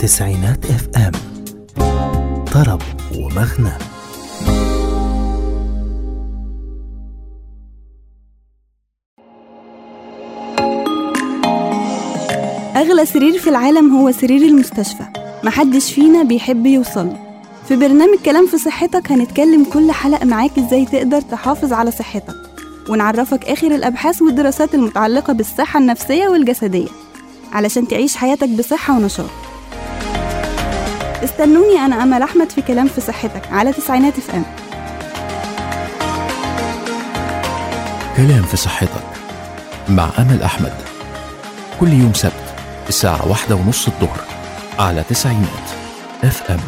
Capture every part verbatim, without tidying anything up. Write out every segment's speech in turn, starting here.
تسعينات اف ام، طرب ومغنى. أغلى سرير في العالم هو سرير المستشفى، محدش فينا بيحب يوصل. في برنامج كلام في صحتك هنتكلم كل حلقة معاك ازاي تقدر تحافظ على صحتك، ونعرفك آخر الأبحاث والدراسات المتعلقة بالصحة النفسية والجسدية علشان تعيش حياتك بصحة ونشاط. استنوني أنا أمل أحمد في كلام في صحتك على تسعينات اف ام. كلام في صحتك مع أمل أحمد، كل يوم سبت الساعة واحدة ونص الظهر على تسعينات اف ام.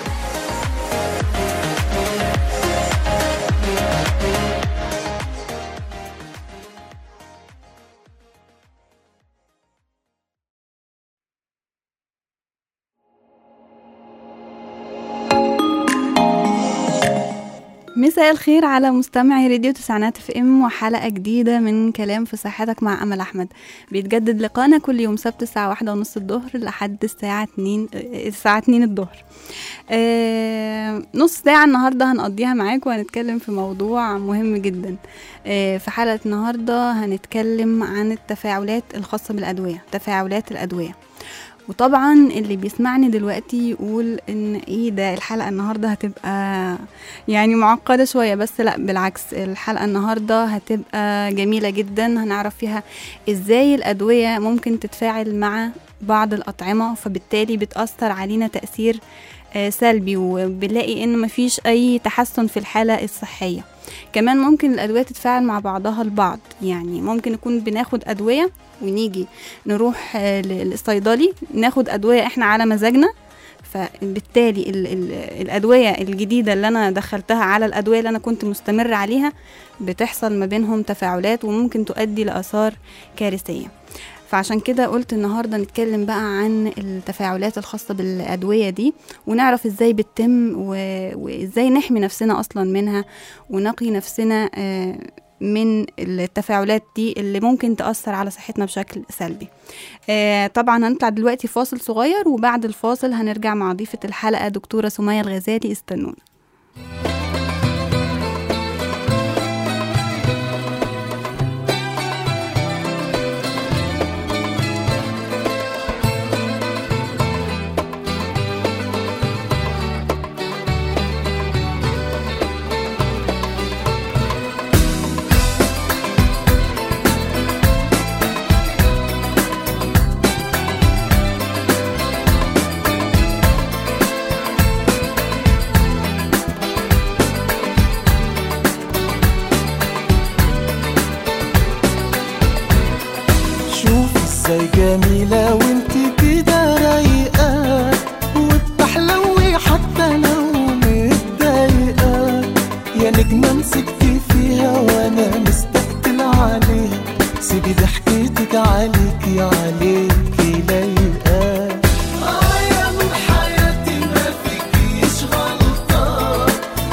مساء الخير على مستمعي راديو تسعينات اف ام، وحلقة جديدة من كلام في صحتك مع أمل أحمد. بيتجدد لقانا كل يوم سبت الساعة واحدة ونص الظهر لحد الساعة اتنين الساعة اتنين الظهر. آه نص ساعة النهاردة هنقضيها معاك وهنتكلم في موضوع مهم جدا. آه في حلقة النهاردة هنتكلم عن التفاعلات الخاصة بالأدوية، تفاعلات الأدوية. وطبعا اللي بيسمعني دلوقتي يقول ان ايه ده، الحلقة النهاردة هتبقى يعني معقدة شوية، بس لا بالعكس، الحلقة النهاردة هتبقى جميلة جدا. هنعرف فيها ازاي الأدوية ممكن تتفاعل مع بعض الأطعمة، فبالتالي بتأثر علينا تأثير سلبي، وبنلاقي ان مفيش اي تحسن في الحالة الصحية. كمان ممكن الأدوية تتفاعل مع بعضها البعض، يعني ممكن نكون بناخد أدوية ونيجي نروح للصيدلي ناخد أدوية احنا على مزاجنا، فبالتالي ال ال الأدوية الجديدة اللي أنا دخلتها على الأدوية اللي أنا كنت مستمر عليها بتحصل ما بينهم تفاعلات وممكن تؤدي لآثار كارثية. فعشان كده قلت النهاردة نتكلم بقى عن التفاعلات الخاصة بالأدوية دي، ونعرف ازاي بتتم وازاي نحمي نفسنا أصلا منها، ونقي نفسنا من التفاعلات دي اللي ممكن تأثر على صحتنا بشكل سلبي. طبعا هنطلع دلوقتي فاصل صغير، وبعد الفاصل هنرجع مع ضيفة الحلقة دكتورة سمية الغزالي. استنونا. ازاي جميلة وانتي كده رايقة، وبتحلوي حتى لو متضايقة. يا نجمة مسكتي فيها وانا مستقتل عليها، سيبي ضحكتك عليكي عليكي لايقة. اه يا نور حياتي ما فيكيش غلطة،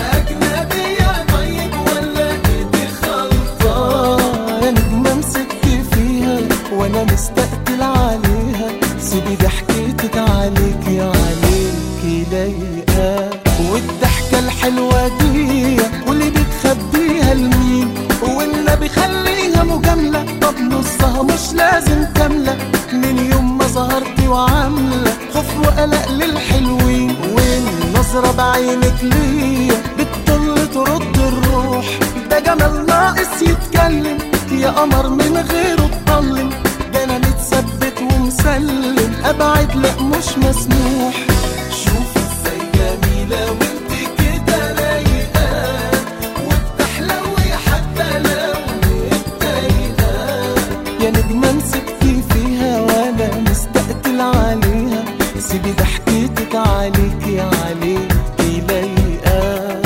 أجنبية طيب ولا ايدي خلطة. يا نجمة مسكتي فيها وانا مستقتل عليها، سيبي ضحكتك عليكي عليكي لايقة. والضحكة الحلوة دي واللي بتخبيها لمين، والنبي خليها مجاملة، طب نصها مش لازم كاملة. من يوم ما ظهرتي وعاملة خوف وقلق للحلوين، والنظرة بعينك ليا بتطل ترد الروح. ده جمال ناقص يتكلم، يا قمر من غيره تطلم. ده انا متثبت ومسلم، ابعد لا مش مسموح. شوف ازاي جميلة وانت كده رايقة، وبتحلوي حتى لو متضايقة. يا نجمة مسكتي فيها وانا مستقتل عليها، سيبي ضحكتك عليكي عليكي لايقة.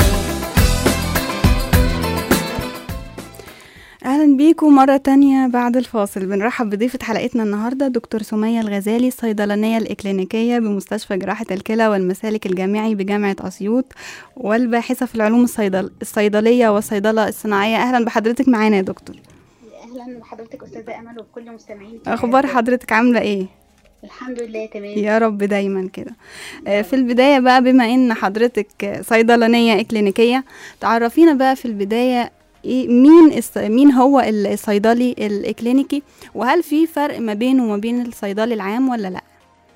أهلا بيكم مرة تانية بعد الفاصل. بنرحب بضيفة حلقتنا النهاردة دكتور سمية الغزالي، الصيدلانية الإكلينيكية بمستشفى جراحة الكلى والمسالك الجامعي بجامعة أسيوط، والباحثة في العلوم الصيدل الصيدلية والصيدلة الصناعية. أهلا بحضرتك معانا يا دكتور. اهلا بحضرتك استاذه امل وبكل مستمعين. اخبار حضرتك عامله ايه؟ الحمد لله تمام. يا رب دايما كده. آه، في البداية بقى، بما ان حضرتك صيدلانية اكلينيكية، تعرفينا بقى في البداية إيه- مين الص- مين هو الصيدلي الاكلينيكي، وهل في فرق ما بينه وما بين الصيدلي العام ولا لا؟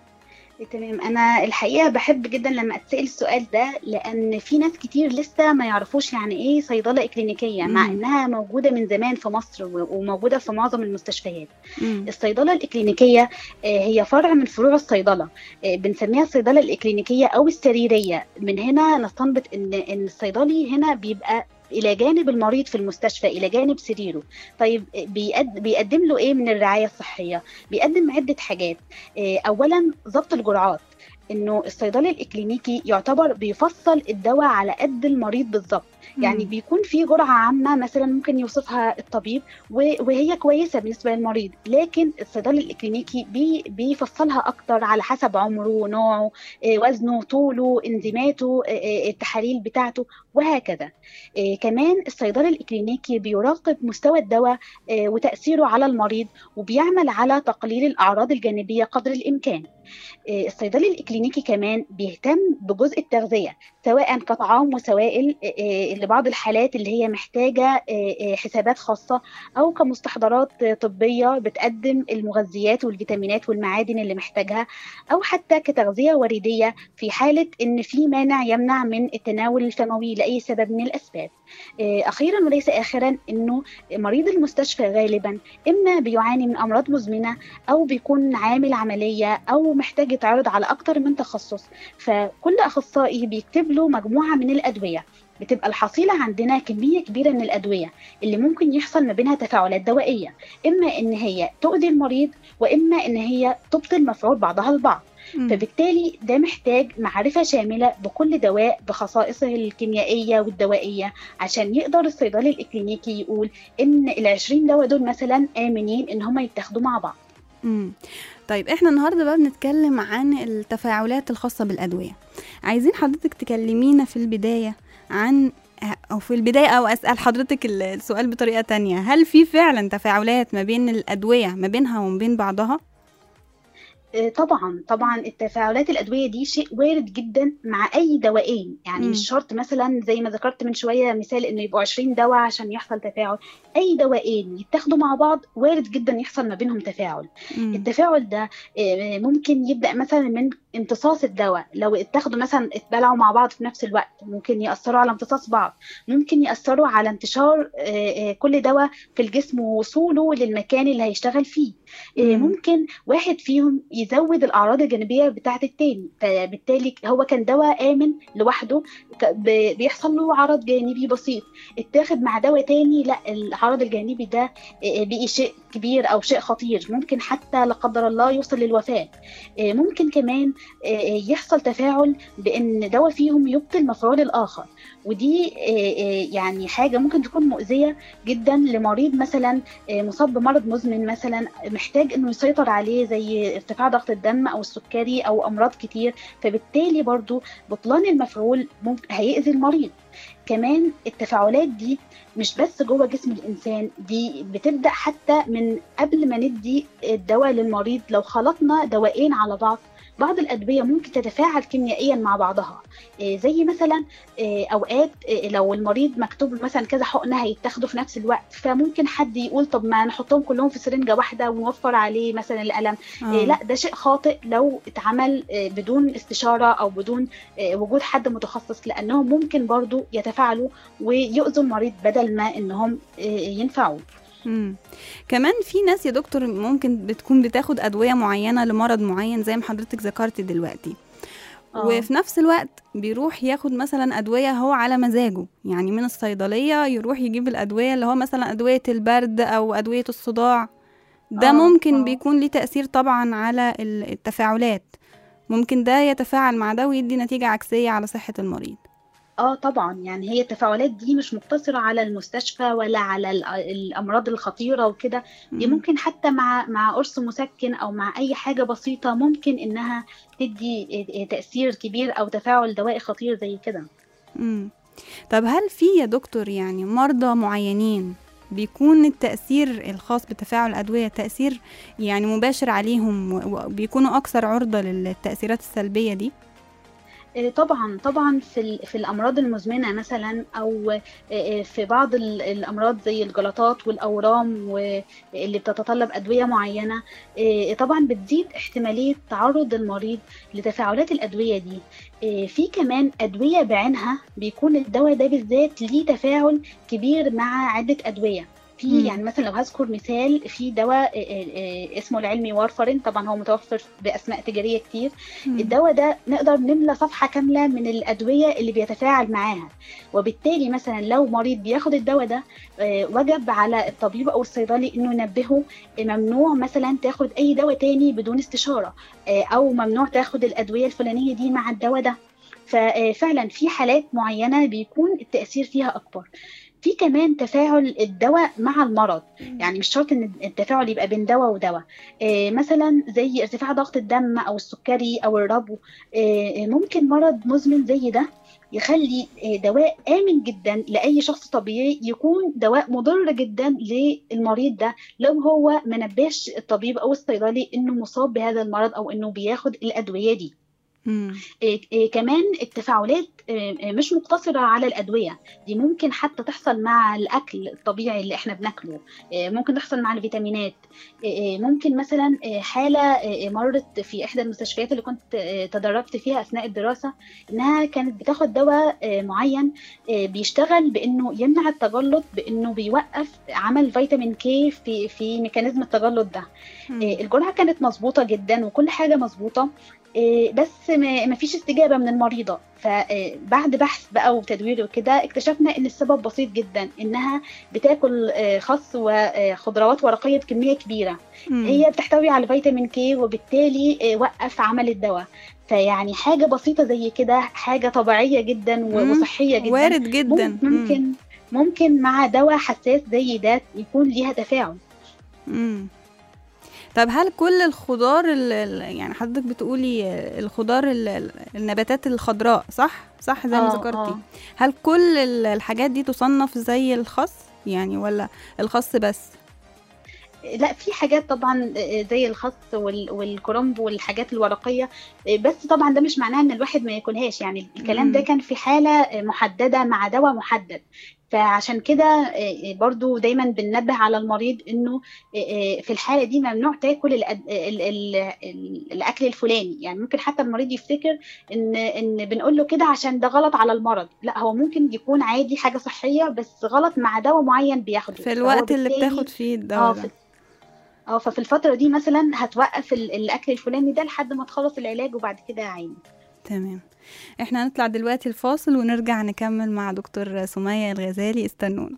تمام، انا الحقيقه بحب جدا لما اتسال السؤال ده، لان في ناس كتير لسه ما يعرفوش يعني ايه صيدله اكلينيكيه، مع مم. انها موجوده من زمان في مصر و- وموجوده في معظم المستشفيات. مم. الصيدله الاكلينيكيه آه، هي فرع من فروع الصيدله، آه، بنسميها الصيدله الاكلينيكيه او السريريه. من هنا نستنبط ان ان الصيدلي هنا بيبقى الى جانب المريض في المستشفى، الى جانب سريره. طيب آه، بيقد- بيقدم له ايه من الرعايه الصحيه؟ بيقدم عده حاجات. آه، اولا ضبط الجرعات، انه الصيدلي الاكلينيكي يعتبر بيفصل الدواء على قد المريض بالظبط. يعني مم. بيكون في جرعه عامه مثلا ممكن يوصفها الطبيب و- وهي كويسه بالنسبه للمريض، لكن الصيدلي الاكلينيكي بي بيفصلها اكتر على حسب عمره، نوعه، آه، وزنه، طوله، انزيماته، آه، آه، التحاليل بتاعته، وهكذا. آه، كمان الصيدلي الاكلينيكي بيراقب مستوى الدواء آه، وتاثيره على المريض، وبيعمل على تقليل الاعراض الجانبيه قدر الامكان. آه، الصيدلي الإكلينيكي كمان بيهتم بجزء التغذية، سواء كطعام وسوائل آه، آه، لبعض الحالات اللي هي محتاجة آه، آه، حسابات خاصة، أو كمستحضرات آه، طبية بتقدم المغذيات والفيتامينات والمعادن اللي محتاجها، أو حتى كتغذية وريدية في حالة إن في مانع يمنع من التناول الفموي لأي سبب من الأسباب. آه، أخيرا وليس آخرا، إنه مريض المستشفى غالبا إما بيعاني من أمراض مزمنة، أو بيكون عامل عملية، أو محتاج يتعرض على أكتر من تخصص. فكل أخصائي بيكتب له مجموعة من الأدوية. بتبقى الحصيلة عندنا كمية كبيرة من الأدوية اللي ممكن يحصل ما بينها تفاعلات دوائية، إما إن هي تؤذي المريض، وإما إن هي تبطل مفعول بعضها البعض. مم. فبالتالي ده محتاج معرفة شاملة بكل دواء بخصائصه الكيميائية والدوائية، عشان يقدر الصيدلي الإكلينيكي يقول إن العشرين دواء دول مثلا آمنين إن هما يتاخدوا مع بعض. مم. طيب احنا النهارده بقى بنتكلم عن التفاعلات الخاصة بالأدوية. عايزين حضرتك تكلمينا في البداية عن، او في البداية او اسأل حضرتك ال- السؤال بطريقة تانية، هل في فعلا تفاعلات ما بين الأدوية ما بينها وما بين بعضها؟ آه، طبعا طبعا التفاعلات الأدوية دي شيء وارد جدا مع أي دواءين. يعني مم. مش شرط مثلا زي ما ذكرت من شوية مثال إنه يبقوا عشرين دواء عشان يحصل تفاعل. أي دواءين يتاخدوا مع بعض وارد جدا يحصل ما بينهم تفاعل. مم. التفاعل ده آه، ممكن يبدأ مثلا من امتصاص الدواء. لو اتاخدوا مثلا اتبلعوا مع بعض في نفس الوقت ممكن يأثروا على امتصاص بعض، ممكن يأثروا على انتشار آه، آه، كل دواء في الجسم ووصوله للمكان اللي هيشتغل فيه. آه، مم. ممكن واحد فيهم يزود الأعراض الجانبية بتاعة التاني، فبالتالي هو كان دواء آمن لوحده ك- ب- بيحصل له عرض جانبي بسيط، اتاخد مع دواء تاني لا العرض الجانبي ده آه، بقي شيء كبير أو شيء خطير، ممكن حتى لا قدر الله يوصل للوفاة. آه، ممكن كمان آه، يحصل تفاعل بأن دواء فيهم يبطل مفعول الآخر، ودي آه، آه، يعني حاجة ممكن تكون مؤذية جدا لمريض مثلا آه، مصاب بمرض مزمن، مثلا محتاج انه يسيطر عليه زي ارتفاع ضغط الدم او السكري او امراض كتير. فبالتالي برضو بطلان المفعول ممكن هيأذي المريض. كمان التفاعلات دي مش بس جوه جسم الإنسان، دي بتبدأ حتى من قبل ما ندي الدواء للمريض. لو خلطنا دواءين على بعض، بعض الأدوية ممكن تتفاعل كيميائيا مع بعضها. إيه زي مثلا إيه أوقات إيه لو المريض مكتوب له مثلا كذا حقنة هيتاخدوا في نفس الوقت، فممكن حد يقول طب ما نحطهم كلهم في سرنجة واحدة ونوفر عليه مثلا الألم. إيه آه. لا، ده شيء خاطئ لو اتعمل إيه بدون استشارة أو بدون إيه وجود حد متخصص، لأنهم ممكن برضو يتفاعلوا ويؤذوا المريض بدل ما إنهم إيه ينفعوا. مم. كمان في ناس يا دكتور ممكن بتكون بتاخد أدوية معينة لمرض معين زي ما حضرتك ذكرت دلوقتي، آه. وفي نفس الوقت بيروح ياخد مثلا أدوية هو على مزاجه، يعني من الصيدلية يروح يجيب الأدوية اللي هو مثلا أدوية البرد أو أدوية الصداع. ده آه، ممكن آه. بيكون ليه تأثير طبعا على ال- التفاعلات، ممكن ده يتفاعل مع ده ويدي نتيجة عكسية على صحة المريض. اه طبعا، يعني هي التفاعلات دي مش مقتصرة على المستشفى ولا على ال- الأمراض الخطيرة وكده. دي مم. ممكن حتى مع مع قرص مسكن أو مع أي حاجة بسيطة ممكن إنها تدي تأثير كبير أو تفاعل دوائي خطير زي كده. مم. طب هل في يا دكتور يعني مرضى معينين بيكون التأثير الخاص بتفاعل الأدوية تأثير يعني مباشر عليهم وبيكونوا أكثر عرضة للتأثيرات السلبية دي؟ طبعا طبعا في في الامراض المزمنه مثلا، او في بعض الامراض زي الجلطات والاورام واللي بتتطلب ادويه معينه، طبعا بتزيد احتماليه تعرض المريض لتفاعلات الادويه دي. في كمان ادويه بعينها بيكون الدواء ده بالذات ليه تفاعل كبير مع عده ادويه. في يعني مثلا لو هذكر مثال، في دواء اسمه العلمي وارفرين، طبعا هو متوفر باسماء تجاريه كتير. مم. الدواء ده نقدر نملى صفحه كامله من الادويه اللي بيتفاعل معاها، وبالتالي مثلا لو مريض بياخد الدواء ده وجب على الطبيب او الصيدلي انه ينبهه ممنوع مثلا تاخد اي دواء تاني بدون استشاره، او ممنوع تاخد الادويه الفلانيه دي مع الدواء ده. ففعلا في حالات معينه بيكون التاثير فيها اكبر. في كمان تفاعل الدواء مع المرض، يعني مش شرط ان التفاعل يبقى بين دواء ودواء. إيه مثلا زي ارتفاع ضغط الدم او السكري او الربو. إيه ممكن مرض مزمن زي ده يخلي دواء آمن جدا لأي شخص طبيعي يكون دواء مضر جدا للمريض ده لو هو ما نبهش الطبيب أو الصيدلي إنه مصاب بهذا المرض أو إنه بياخد الأدوية دي. إيه إيه كمان التفاعلات إيه مش مقتصرة على الأدوية دي، ممكن حتى تحصل مع الأكل الطبيعي اللي احنا بناكله، إيه ممكن تحصل مع الفيتامينات. إيه ممكن مثلا إيه حالة إيه مرت في إحدى المستشفيات اللي كنت إيه تدربت فيها أثناء الدراسة، إنها كانت بتاخد دواء إيه معين إيه بيشتغل بإنه يمنع التجلط، بإنه بيوقف عمل فيتامين كي في في ميكانيزم التجلط ده. إيه الجرعة كانت مظبوطة جدا وكل حاجة مظبوطة، بس ما فيش استجابة من المريضة. فبعد بحث بقى وتدوير وكده اكتشفنا ان السبب بسيط جدا، انها بتاكل خس وخضروات ورقية بكمية كبيرة. مم. هي بتحتوي على فيتامين كي وبالتالي وقف عمل الدواء. فيعني حاجة بسيطة زي كده، حاجة طبيعية جدا وصحية جدا، وارد جدا. ممكن مم. ممكن مع دواء حساس زي ده يكون ليها تفاعل. مم. طب هل كل الخضار يعني حضرتك بتقولي الخضار النباتات الخضراء صح صح زي ما ذكرتي، هل كل الحاجات دي تصنف زي الخس يعني ولا الخس بس؟ لا، في حاجات طبعا زي الخس والكرنب والحاجات الورقية، بس طبعا ده مش معناه ان الواحد ما ياكلهاش. يعني الكلام ده كان في حالة محددة مع دواء محدد، فعشان كده برضو دايما بننبه على المريض انه في الحالة دي ممنوع تاكل الاكل الفلاني. يعني ممكن حتى المريض يفتكر ان ان بنقول له كده عشان ده غلط على المرض، لا هو ممكن يكون عادي حاجة صحية بس غلط مع دواء معين بياخده في الوقت اللي بتاخد فيه الدواء ده. اه ففي الفترة دي مثلا هتوقف الاكل الفلاني ده لحد ما تخلص العلاج وبعد كده عيني. تمام. احنا هنطلع دلوقتي الفاصل ونرجع نكمل مع دكتور سمية الغزالي، استنونا.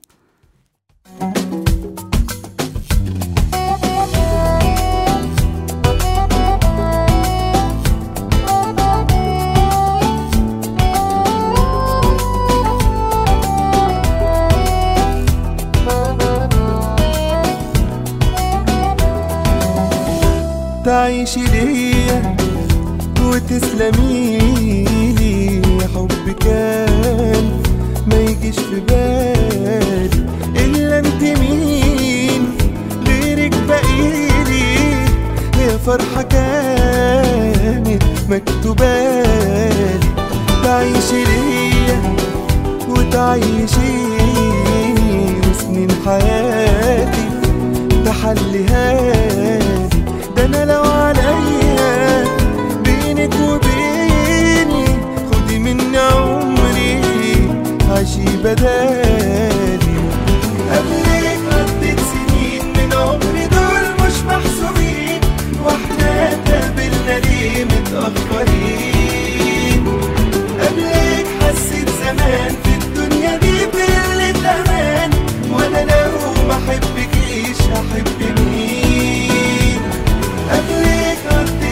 تعيشي ليا وتسلميلي يا حب كان ما يجيش في بالي إلا انت مين غيرك بقيلي، يا فرحة كانت مكتوبالي. تعيشي ليا وتعيشيني وسنين حياتي تحليهالي، ده انا لو عليا بينك وبيني خدي مني عمري عيشي بدالي. قبلك عدت سنين من عمري دول مش محسوبين، واحنا قابلنا ليه متأخرين. قبلك حسيت زمان في الدنيا دي بقلة أمان، وانا لو ما حبكيش هحب مين؟ قبلك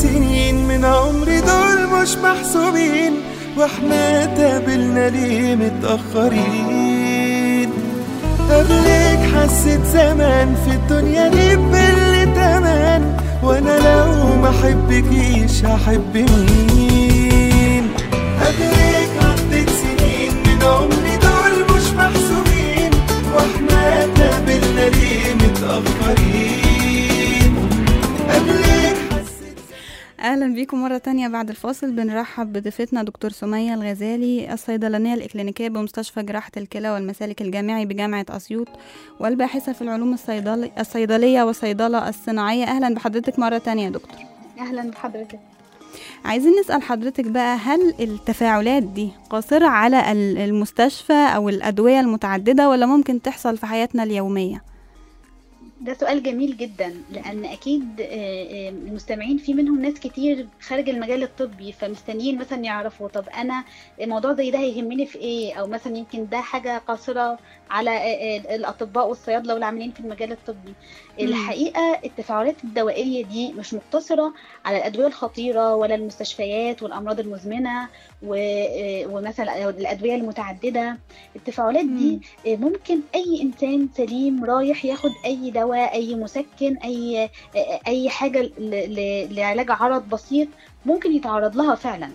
سنين من عمري دول مش محسوبين، واحنا تقابلنا ليه متأخرين؟ قبلك حسيت زمان في الدنيا دي بقلة أمان، وانا لو ما حبكيش هحب مين؟ قبلك عدت سنين من عمري دول مش محسوبين، واحنا تقابلنا ليه متأخرين؟ قبلك حسيت. اهلا بيكم مره تانية بعد الفاصل. بنرحب بضيفتنا دكتور سمية الغزالي، الصيدلانيه الاكلينيكيه بمستشفى جراحه الكلى والمسالك الجامعي بجامعه اسيوط، والباحثه في العلوم الصيدلي الصيدليه والصيدله الصناعيه. اهلا بحضرتك مره تانية يا دكتور. اهلا بحضرتك. عايزين نسال حضرتك بقى، هل التفاعلات دي قاصره على المستشفى او الادويه المتعدده، ولا ممكن تحصل في حياتنا اليوميه؟ ده سؤال جميل جدا، لان اكيد المستمعين في منهم ناس كتير خارج المجال الطبي، فمستنيين مثلا يعرفوا طب انا الموضوع زي ده هيهمني في ايه، او مثلا يمكن ده حاجه قاصره على الاطباء والصيادله والعاملين في المجال الطبي. الحقيقه التفاعلات الدوائيه دي مش مقتصره على الادويه الخطيره ولا المستشفيات والامراض المزمنه ومثلا الادويه المتعدده. التفاعلات دي ممكن اي انسان سليم رايح ياخد اي دواء، اي مسكن، اي اي حاجه لعلاج عرض بسيط ممكن يتعرض لها فعلا.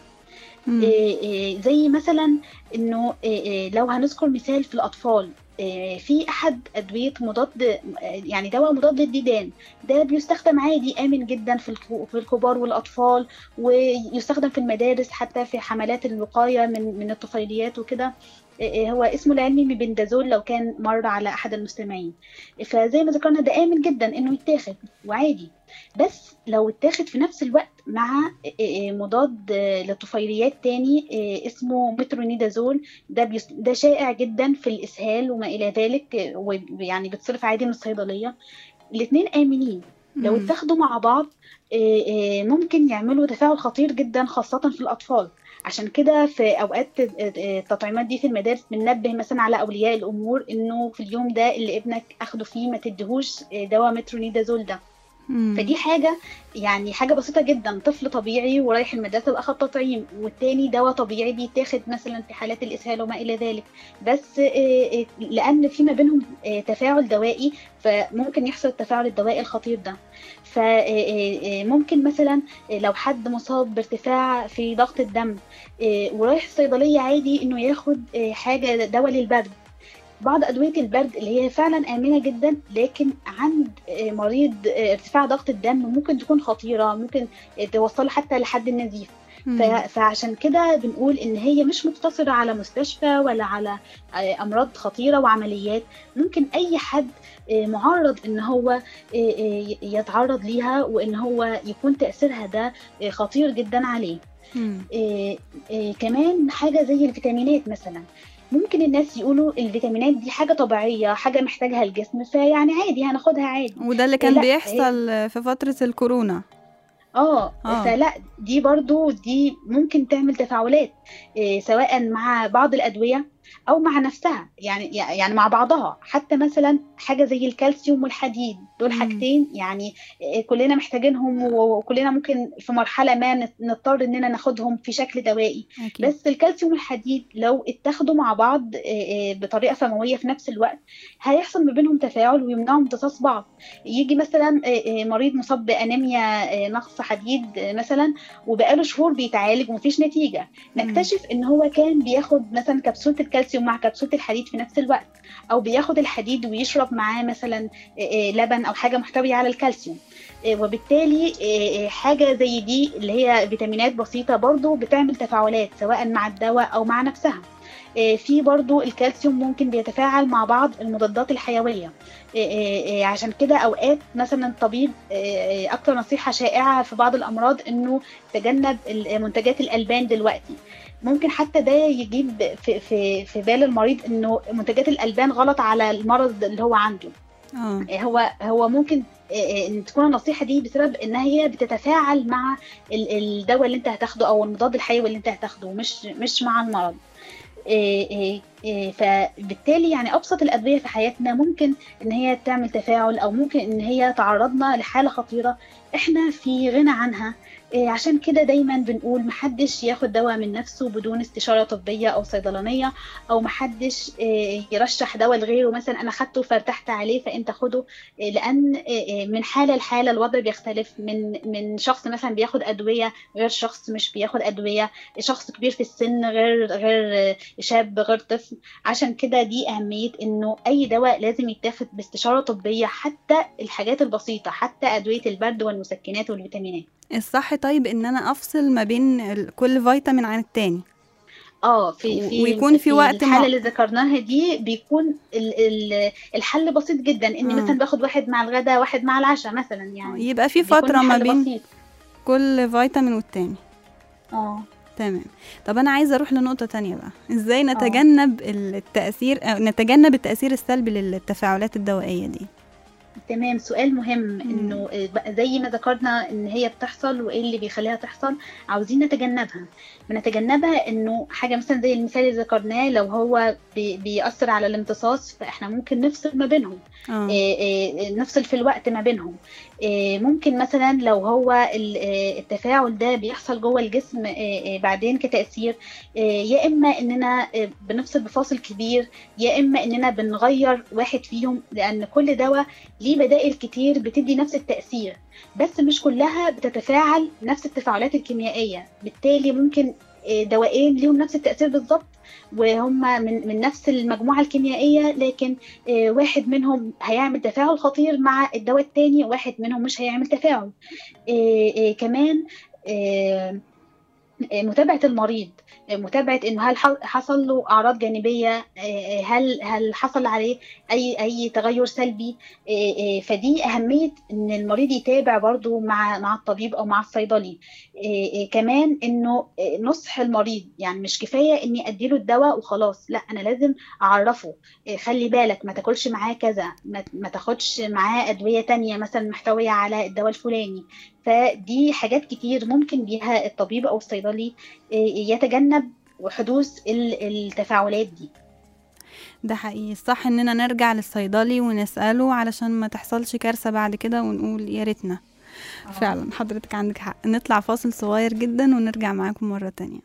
زي مثلا انه لو هنذكر مثال في الاطفال، في احد ادويه مضاد، يعني دواء مضاد للديدان، ده بيستخدم عادي امن جدا في الكبار والاطفال، ويستخدم في المدارس حتى في حملات الوقايه من من الطفيليات وكده. هو اسمه العلمي ميبندازول لو كان مر على احد المستمعين. فزي ما ذكرنا ده امن جدا انه يتاخد وعادي، بس لو اتاخد في نفس الوقت مع مضاد للطفيليات تاني اسمه مترونيدازول، ده ده شائع جدا في الاسهال وما الى ذلك، ويعني بتصرف عادي من الصيدليه. الاثنين امنين، لو اتاخدوا مع بعض ممكن يعملوا تفاعل خطير جدا خاصه في الاطفال. عشان كده في اوقات التطعيمات دي في المدارس بننبه مثلا على اولياء الامور انه في اليوم ده اللي ابنك اخده فيه ما تديهوش دواء مترونيدازول ده. مم. فدي حاجه يعني حاجه بسيطه جدا، طفل طبيعي ورايح المدرسه واخد تطعيم، والتاني دواء طبيعي بيتاخد مثلا في حالات الاسهال وما الى ذلك، بس لان في ما بينهم تفاعل دوائي فممكن يحصل التفاعل الدوائي الخطير ده. فممكن مثلا لو حد مصاب بارتفاع في ضغط الدم ورايح الصيدليه عادي انه ياخد حاجه دواء للبرد. بعض أدوية البرد اللي هي فعلا آمنة جدا، لكن عند مريض ارتفاع ضغط الدم ممكن تكون خطيرة، ممكن توصل حتى لحد النزيف. فعشان كده بنقول إن هي مش مقتصرة على مستشفى ولا على أمراض خطيرة وعمليات، ممكن أي حد معرض إن هو يتعرض ليها، وإن هو يكون تأثيرها ده خطير جدا عليه. كمان حاجة زي الفيتامينات مثلا، ممكن الناس يقولوا الفيتامينات دي حاجة طبيعية، حاجة محتاجها الجسم، فيعني عادي هناخدها عادي. وده اللي كان بيحصل في فترة الكورونا. اه فلا دي برضو دي ممكن تعمل تفاعلات إيه سواء مع بعض الأدوية أو مع نفسها، يعني يعني مع بعضها. حتى مثلا حاجة زي الكالسيوم والحديد، دول حاجتين يعني كلنا محتاجينهم، وكلنا ممكن في مرحلة ما نضطر إننا ناخدهم في شكل دوائي. أكيد. بس الكالسيوم والحديد لو اتاخدوا مع بعض بطريقة فموية في نفس الوقت هيحصل ما بينهم تفاعل ويمنعوا امتصاص بعض. يجي مثلا مريض مصاب بأنيميا نقص حديد مثلا وبقاله شهور بيتعالج ومفيش نتيجة، نكتشف إن هو كان بياخد مثلا كبسولة الكالسيوم مع كبسولة الحديد في نفس الوقت، أو بياخد الحديد ويشرب معاه مثلا لبن أو حاجة محتوية على الكالسيوم. وبالتالي حاجة زي دي اللي هي فيتامينات بسيطة برضو بتعمل تفاعلات سواء مع الدواء أو مع نفسها. في برضو الكالسيوم ممكن بيتفاعل مع بعض المضادات الحيوية. عشان كده أوقات مثلا الطبيب أكتر نصيحة شائعة في بعض الأمراض إنه تجنب منتجات الألبان دلوقتي. ممكن حتى ده يجيب في, في, في بال المريض إنه منتجات الألبان غلط على المرض اللي هو عنده. أوه. هو هو ممكن تكون النصيحة دي بسبب إن هي بتتفاعل مع الدواء اللي أنت هتاخده أو المضاد الحيوي اللي أنت هتاخده، مش مش مع المرض. إيه، فبالتالي يعني ابسط الادويه في حياتنا ممكن ان هي تعمل تفاعل، او ممكن ان هي تعرضنا لحاله خطيره احنا في غنى عنها. إيه، عشان كده دايما بنقول محدش ياخد دواء من نفسه بدون استشاره طبيه او صيدلانيه، او محدش إيه، يرشح دواء لغيره، مثلا انا خدته فارتحت عليه فانت خده. إيه، لان إيه، من حاله لحاله الوضع بيختلف، من من شخص مثلا بياخد ادويه غير شخص مش بياخد ادويه، شخص كبير في السن غير غير شاب غير طفل. عشان كده دي أهمية إنه أي دواء لازم يتاخد باستشارة طبية، حتى الحاجات البسيطة، حتى أدوية البرد والمسكنات والفيتامينات. الصح طيب ان انا افصل ما بين ال- كل فيتامين عن التاني، اه في و- في ويكون في وقت الحالة مع... اللي ذكرناها دي بيكون ال ال الحل بسيط جدا، إني مم. مثلا باخد واحد مع الغداء واحد مع العشاء مثلا، يعني يبقى في بيكون فترة ما الحل بين بسيط. كل فيتامين والتاني. اه تمام. طب انا عايزه اروح لنقطه تانية بقى، ازاي نتجنب التاثير أو نتجنب التاثير السلبي للتفاعلات الدوائيه دي؟ تمام، سؤال مهم. مم. انه بقى زي ما ذكرنا ان هي بتحصل وايه اللي بيخليها تحصل، عاوزين نتجنبها. بنتجنبها انه حاجه مثلا زي المثال اللي ذكرناه، لو هو بي بيأثر على الامتصاص فاحنا ممكن نفصل ما بينهم. اه إيه إيه نفصل في الوقت ما بينهم. إيه ممكن مثلا لو هو ال- إيه التفاعل ده بيحصل جوه الجسم إيه إيه بعدين كتأثير، إيه يا اما اننا إيه بنفصل بفاصل كبير، يا اما اننا بنغير واحد فيهم، لان كل دواء ليه بدائل كتير بتدي نفس التأثير، بس مش كلها بتتفاعل نفس التفاعلات الكيميائية. بالتالي ممكن آه، دواءين ليهم نفس التأثير بالظبط، وهم من من نفس المجموعة الكيميائية، لكن آه، واحد منهم هيعمل تفاعل خطير مع الدواء التاني، واحد منهم مش هيعمل تفاعل. آه، آه، كمان آه، متابعة المريض، متابعة انه هل حصل له اعراض جانبية، هل هل حصل عليه اي اي تغير سلبي. فدي اهمية ان المريض يتابع برضو مع مع الطبيب او مع الصيدلي. كمان انه نصح المريض، يعني مش كفاية اني اديله الدواء وخلاص، لا انا لازم اعرفه خلي بالك ما تاكلش معاه كذا، ما تاخدش معاه ادوية تانية مثلا محتوية على الدواء الفلاني. فدي حاجات كتير ممكن بيها الطبيب أو الصيدلي يتجنب حدوث التفاعلات دي. ده حقيقي، الصح اننا نرجع للصيدلي ونسأله علشان ما تحصلش كارثة بعد كده ونقول يا ريتنا. فعلا حضرتك عندك حق. نطلع فاصل صغير جدا ونرجع معاكم مرة تانية.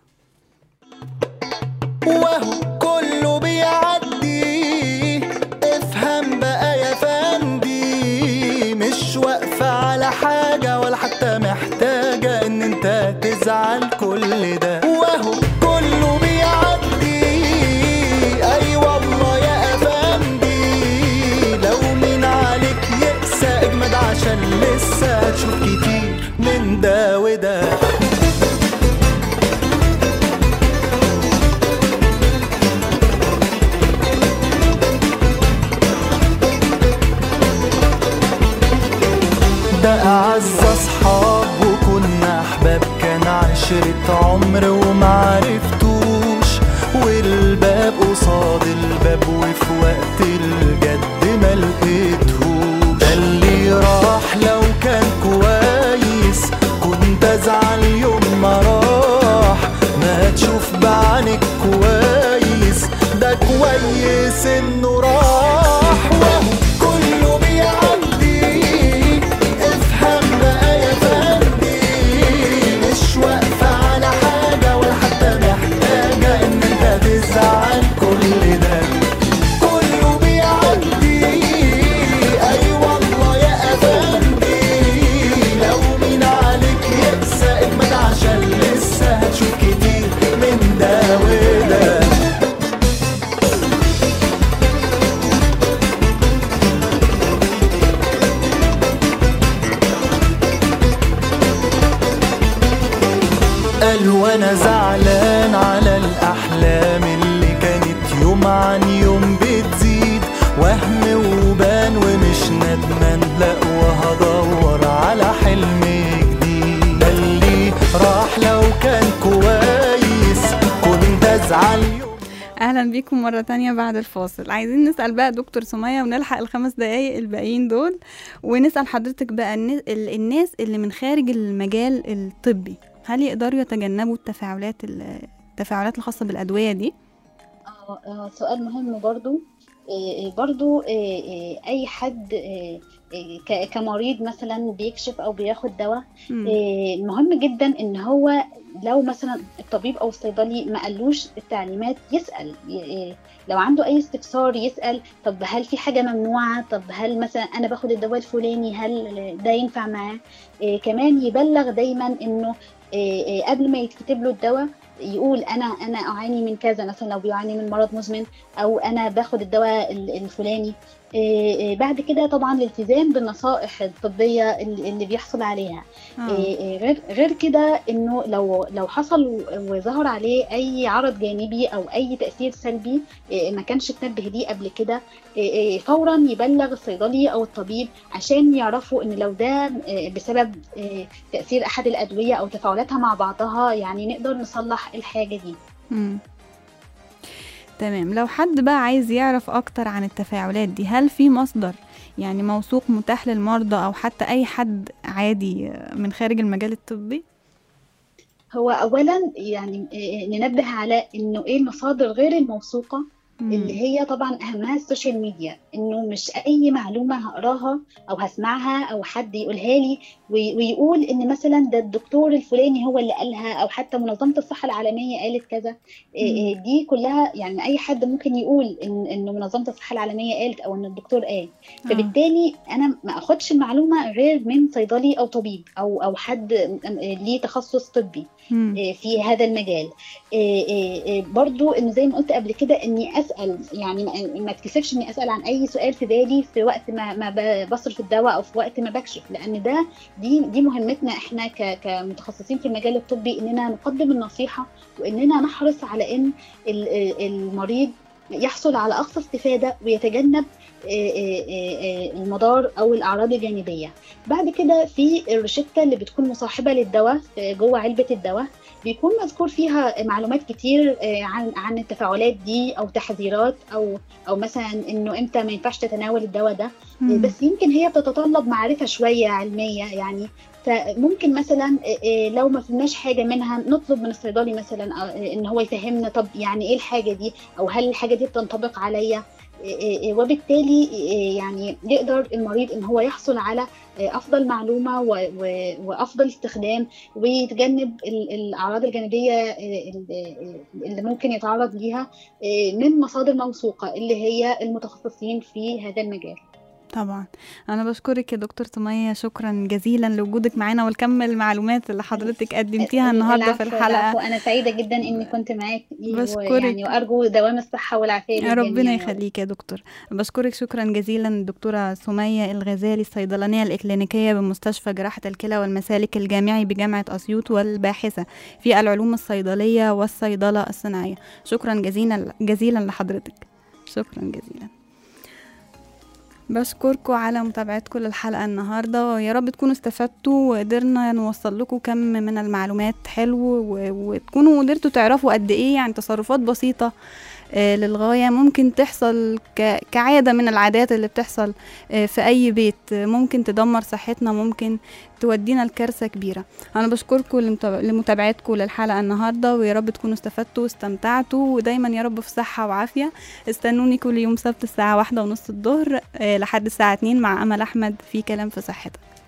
وهو كله بيعدي، افهم بقى يا فندي، مش واقفة على حاجة ولا حتى محتاجة ان انت تزعل كل ده. وهو كله بيعدي، اي والله يا افندي، لو من عليك يقسى اجمد عشان لسه هتشوف كتير من ده وده. ده أعز أصحاب وكنا أحباب، كان عشرة عمر ومعرفتوش، والباب قصاد الباب وفي وقت الجد ملقيتهوش. ده اللي راح لو كان كويس كنت أزعل يوم ما راح، ما تشوف بعينك كويس ده كويس إنه راح. وهو كله بيعدي، افهم بقى يا فندي، مش واقفة على حاجة ولا حتى محتاجة ان انت تزعل كل ده. كله بيعدي، اي والله يا افندي، لو مين عليك يقسى اجمد عشان لسه هتشوف كتير من ده وده. قال وانا زعلان على الاحلام اللي كانت يوم عن يوم بتزيد، وهم وبان ومش ندمان، لا وهدور على حلم جديد. ده اللي راح لو كان كويس كنت ازعل يوم. اهلا بيكم مرة تانية بعد الفاصل. عايزين نسأل بقى دكتور سمية ونلحق الخمس دقايق الباقيين دول، ونسأل حضرتك بقى الناس اللي من خارج المجال الطبي هل يقدروا يتجنبوا التفاعلات التفاعلات الخاصة بالأدوية دي؟ اه آه، آه، سؤال مهم برضو. آه، آه، برضو آه، آه، أي حد آه، آه، ك- كمريض مثلا بيكشف أو بياخد دواء، مم. آه، مهم جدا إن هو لو مثلا الطبيب أو الصيدلي ما قالوش التعليمات يسأل. ي- آه، لو عنده أي استفسار يسأل، طب هل في حاجة ممنوعة؟ طب هل مثلا أنا باخد الدواء الفلاني هل ده ينفع معاه؟ آه، كمان يبلغ دايما إنه آه، آه، قبل ما يتكتب له الدواء يقول انا انا اعاني من كذا، مثلا لو بيعاني من مرض مزمن، او انا باخد الدواء ال- الفلاني. إيه إيه بعد كده طبعا الالتزام بالنصائح الطبيه اللي اللي بيحصل عليها. اه. إيه إيه غير غير كده انه لو لو حصل وظهر عليه اي عرض جانبي او اي تاثير سلبي إيه ما كانش اتنبه ليه قبل كده، إيه إيه فورا يبلغ الصيدلي او الطبيب عشان يعرفوا ان لو ده إيه بسبب إيه تاثير احد الادويه او تفاعلاتها مع بعضها، يعني نقدر نصلح الحاجه دي. مم. تمام. لو حد بقى عايز يعرف اكتر عن التفاعلات دي، هل في مصدر يعني موثوق متاح للمرضى او حتى اي حد عادي من خارج المجال الطبي؟ هو اولا يعني إيه، ننبه على انه ايه المصادر غير الموثوقه، اللي مم. هي طبعا اهمها السوشيال ميديا. انه مش اي معلومه هقراها او هسمعها او حد يقولها لي وي- ويقول ان مثلا ده الدكتور الفلاني هو اللي قالها، او حتى منظمه الصحه العالميه قالت كذا. إيه مم. إيه دي كلها يعني اي حد ممكن يقول ان انه منظمه الصحه العالميه قالت او ان الدكتور قال. اه. فبالتالي انا ما اخدش المعلومه غير من صيدلي او طبيب او او حد ليه تخصص طبي مم. في هذا المجال. إيه إيه إيه برضو انه زي ما قلت قبل كده اني اسال، يعني ما ما اتكسفش اني اسال عن اي سؤال في بالي في وقت ما ما ب- بصرف الدواء او في وقت ما بكشف، لان ده دي دي مهمتنا احنا ك- كمتخصصين في المجال الطبي، اننا نقدم النصيحه واننا نحرص على ان ال- ال- المريض يحصل على اقصى استفاده ويتجنب إيه إيه إيه المضار او الاعراض الجانبيه. بعد كده في الروشته اللي بتكون مصاحبه للدواء جوه علبه الدواء، بيكون مذكور فيها معلومات كتير آه، عن عن التفاعلات دي او تحذيرات او او مثلا انه امتى ما ينفعش تتناول الدواء ده. آه، مم. بس يمكن هي بتتطلب معرفة شوية علمية يعني. فممكن مثلا آه، آه، لو ما فهمناش حاجة منها نطلب من الصيدلي مثلا آه، ان هو يفهمنا طب يعني ايه الحاجة دي، او هل الحاجة دي بتنطبق عليا. آه، آه، وبالتالي آه، يعني يقدر المريض ان هو يحصل على آه، افضل معلومة و- و- وافضل استخدام، ويتجنب ال- الأعراض الجانبية آه، ال- اللي ممكن يتعرض ليها آه، من مصادر موثوقة اللي هي المتخصصين في هذا المجال. طبعا. انا بشكرك يا دكتور سمية، شكرا جزيلا لوجودك معانا والكم المعلومات اللي حضرتك قدمتيها النهارده في العفو العفو، الحلقة. أنا سعيدة جدا إني كنت معاك، ويعني بشكرك. وأرجو دوام الصحة والعافية ربنا للجميع يا رب. يخليك يا دكتور. بشكرك شكرا جزيلا الدكتورة سمية الغزالي، الصيدلانية الإكلينيكية بمستشفى جراحة الكلى والمسالك الجامعي بجامعة أسيوط، والباحثة في العلوم الصيدلية والصيدلة الصناعية. شكرا جزيلا جزيلا لحضرتك. شكرا جزيلا. بشكركم على متابعتكم للحلقة النهاردة، ويا رب تكونوا استفدتوا وقدرنا نوصل لكم كم من المعلومات حلو، و- وتكونوا قدرتوا تعرفوا قد ايه يعني تصرفات بسيطة آه، للغاية ممكن تحصل ك- كعادة من العادات اللي بتحصل آه، في أي بيت، آه، ممكن تدمر صحتنا، ممكن تودينا لكارثة كبيرة. أنا بشكركم لمتابع- لمتابعتكم للحلقة النهاردة، ويا رب تكونوا استفدتوا واستمتعتوا، ودايما يا رب في صحة وعافية. استنوني كل يوم سبت الساعة واحدة ونص الظهر آه، لحد الساعة اتنين مع أمل أحمد في كلام في صحتك.